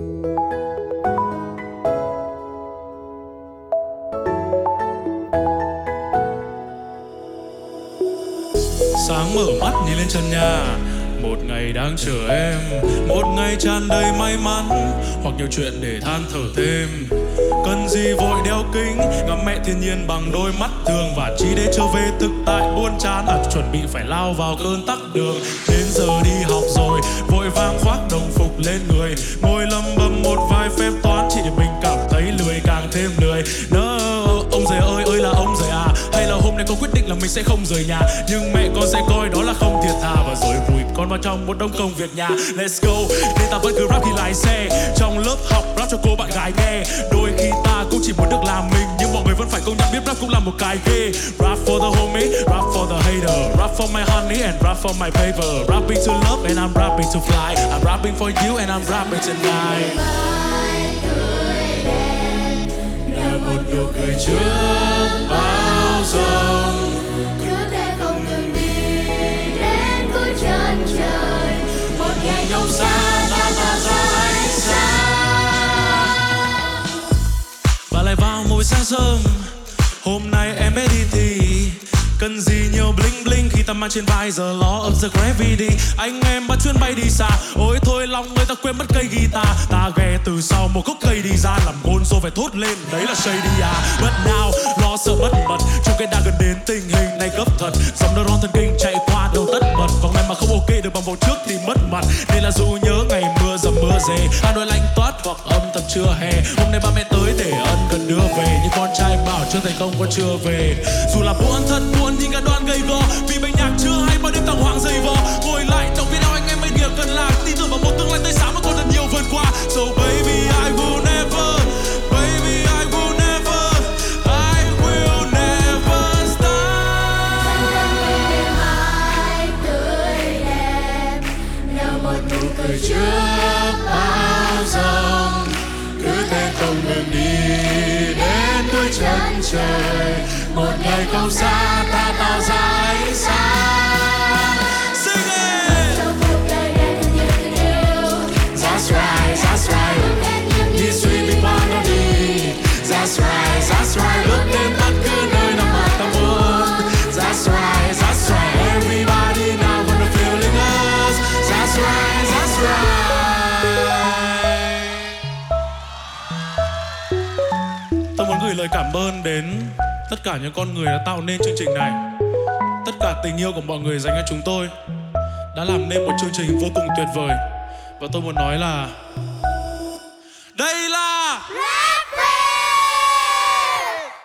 Sáng mở mắt nhìn lên trần nhà, một ngày đang chờ em, một ngày tràn đầy may mắn hoặc nhiều chuyện để than thở thêm. Cần gì vội đeo kính, ngắm mẹ thiên nhiên bằng đôi mắt thường, và chỉ để trở về thực tại buồn chán, chuẩn bị phải lao vào cơn tắc đường. Đến giờ đi học rồi, vội vàng khoác đồng phục lên người, ngồi lầm bầm một vài phép toán, chỉ để mình cảm thấy lười càng thêm lười. Ông giời ơi là ông giời à, hay là hôm nay con quyết định là mình sẽ không rời nhà, nhưng mẹ con sẽ coi đó là không thiệt thà, và rồi vùi con vào trong một đống công việc nhà. Let's go, nên ta vẫn cứ rap khi lái xe, trong lớp học rap cho cô bạn gái nghe. Đôi khi ta cũng chỉ muốn được làm mình, nhưng mọi người vẫn phải công nhận biết rap cũng là một cái ghê. Rap for the homie, rap for the hater, rap for my honey and rap for my paper. Rapping to love and I'm rapping to fly, I'm rapping for you and I'm rapping tonight. Một nụ cười trước bao giông, cứ thế không ngừng đi đến cuối chân trời. Một ngày không xa ta tạo ra ánh sáng. Và lại vào một buổi sáng sớm, hôm nay em bé đi thì cần gì nhiều bling bling khi ta mang trên vai giờ law of the gravity. Anh em bắt chuyến bay đi xa, ôi thôi lòng người ta quên mất cây guitar. Ta ghé từ sau một gốc cây đi ra, làm gonzo phải thốt lên đấy là shady à. But now lo sợ mất mật trong cái đang gần đến tình hình này gấp thật. Dòng neuron thần kinh chạy qua đầu tất bật, còn ngày mà không ok được bằng vào trước thì mất mặt. Nên là dù nhớ ngày mưa dầm mưa dề, Hà Nội lạnh toát hoặc âm thầm trưa hè. Hôm nay ba mẹ tới để ân cần đưa về, nhưng con trai bảo chưa thành công con chưa về. Dù là buồn thật buồn nhưng cả đoàn gầy gò, vì bài nhạc chưa hay bao đêm tàng hoàng dày vò. Ngồi lại trong video anh em mấy điều cần làm, tin tưởng vào một tương lai tươi sáng mà còn thật nhiều vượt qua. So baby I will never, baby I will never, I will never stop. Dần dần về đêm mai tươi đẹp, nở một nụ cười trước bao giông, cứ thế không ngừng đi đến cuối chân trời. Một ngày không xa ta tạo ra ánh sáng. Sing it! Trong cuộc đời đầy thật nhiều tình yêu. That's right, that's right. This will be part of me. That's right. Bước đến bất cứ nơi nào mà ta muốn. That's right. Everybody now wanna feeling us. That's right. Tôi muốn gửi lời cảm ơn đến tất cả những con người đã tạo nên chương trình này. Tất cả tình yêu của mọi người dành cho chúng tôi đã làm nên một chương trình vô cùng tuyệt vời. Và tôi muốn nói là đây là